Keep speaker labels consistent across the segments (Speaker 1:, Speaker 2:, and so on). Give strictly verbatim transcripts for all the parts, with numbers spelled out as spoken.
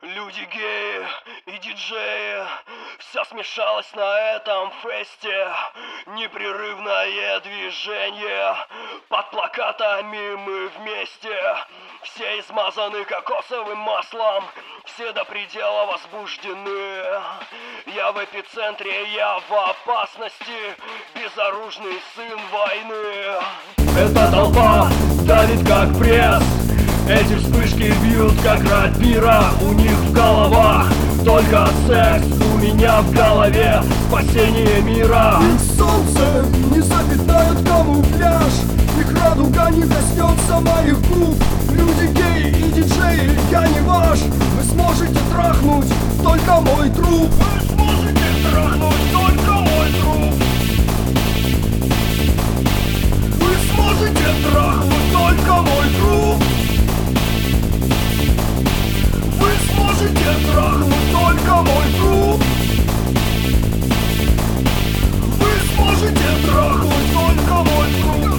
Speaker 1: Люди геи и диджеи, все смешалось на этом фесте. Непрерывное движение, под плакатами мы вместе. Все измазаны кокосовым маслом, все до предела возбуждены. Я в эпицентре, я в опасности, безоружный сын войны. Эта толпа давит как пресс, эти вспышки бьют как рапира. У них в головах только секс, у меня в голове спасение мира.
Speaker 2: Их солнце не запятнает камуфляж, их радуга не коснется моих губ. Люди геи и диджеи, я не ваш. Вы сможете трахнуть только мой труп.
Speaker 1: Вы сможете трахнуть только мой труп.
Speaker 2: Вы сможете трахнуть только мой труп. Вы сможете трахнуть только мой труп. Вы сможете трахнуть только мой труп.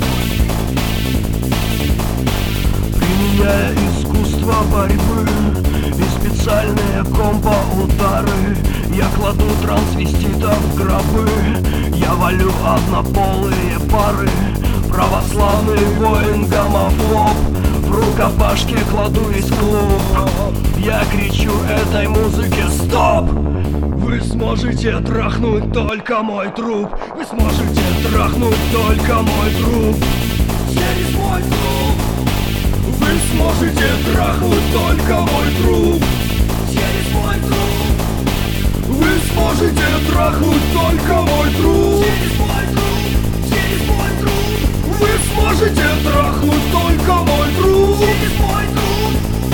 Speaker 1: Применяя искусство борьбы и специальные компо-удары, я кладу трансвеститов в гробы. Я валю однополые пары, православный воин гомофоб, в рукопашке кладу весь клуб. Я кричу этой музыке стоп. Вы сможете трахнуть только мой труп. Вы сможете трахнуть только мой труп.
Speaker 2: Через мой труп. Вы сможете трахнуть только мой труп. Через мой труп. Вы сможете трахнуть только мой труп. Через мой труп. Через мой труп. Вы сможете трахнуть только мой труп. Через мой труп.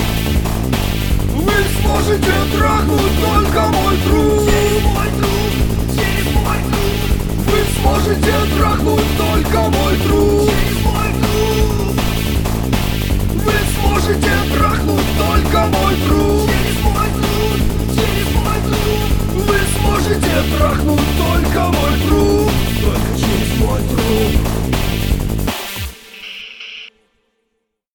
Speaker 2: Вы сможете трахнуть только мой труп. Через мой труп. Через мой труп. Вы сможете трахнуть только мой труп. Через мой труп. Вы сможете трахнуть только мой труп. Через мой труп. Через мой труп. Вы сможете трахнуть